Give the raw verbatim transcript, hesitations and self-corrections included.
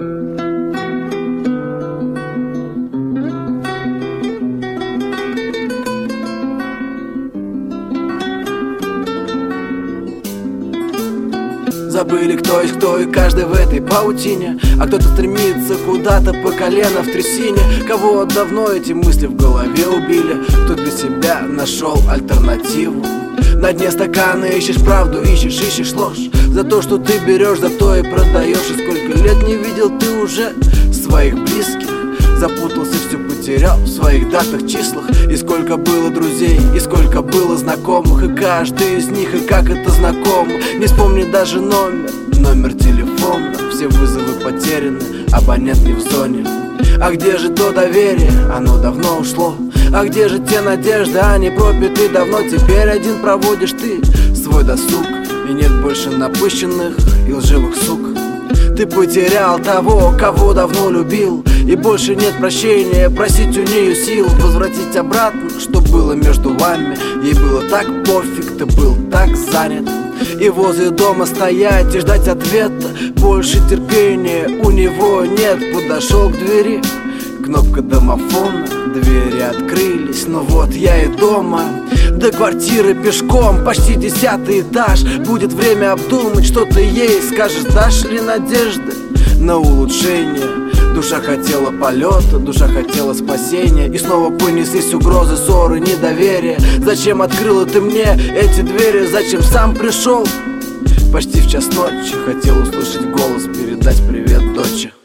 Забыли, кто есть кто, и каждый в этой паутине. А кто-то стремится куда-то по колено в трясине. Кого давно эти мысли в голове убили, кто для себя нашел альтернативу. На дне стакана ищешь правду, ищешь, ищешь ложь. За то, что ты берешь, за то и продаешь. И сколько лет не видел ты уже своих близких. Запутался, все потерял в своих датах, числах. И сколько было друзей, и сколько было знакомых. И каждый из них, и как это знакомо. Не вспомни даже номер, номер телефона. Все вызовы потеряны, абонент не в зоне. А где же то доверие? Оно давно ушло. А где же те надежды? Они пропиты давно. Теперь один проводишь ты свой досуг. И нет больше напыщенных и лживых сук. Ты потерял того, кого давно любил. И больше нет прощения, просить у нее сил. Возвратить обратно, что было между вами. Ей было так пофиг, ты был так занят. И возле дома стоять и ждать ответа. Больше терпения у него нет. Подошел к двери, кнопка домофона. Двери открылись, ну вот я и дома. До квартиры пешком, почти десятый этаж. Будет время обдумать, что ты ей скажешь. Дашь ли надежды на улучшение? Душа хотела полета, душа хотела спасения. И снова понеслись угрозы, ссоры, недоверие. Зачем открыла ты мне эти двери? Зачем сам пришел? Почти в час ночи хотел услышать голос, передать привет доче.